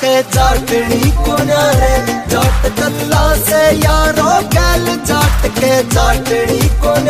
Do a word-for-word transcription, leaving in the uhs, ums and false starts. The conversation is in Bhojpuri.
के जाटनी को रे, जाट कल्ला से यारो गैल जाट के जाटनी को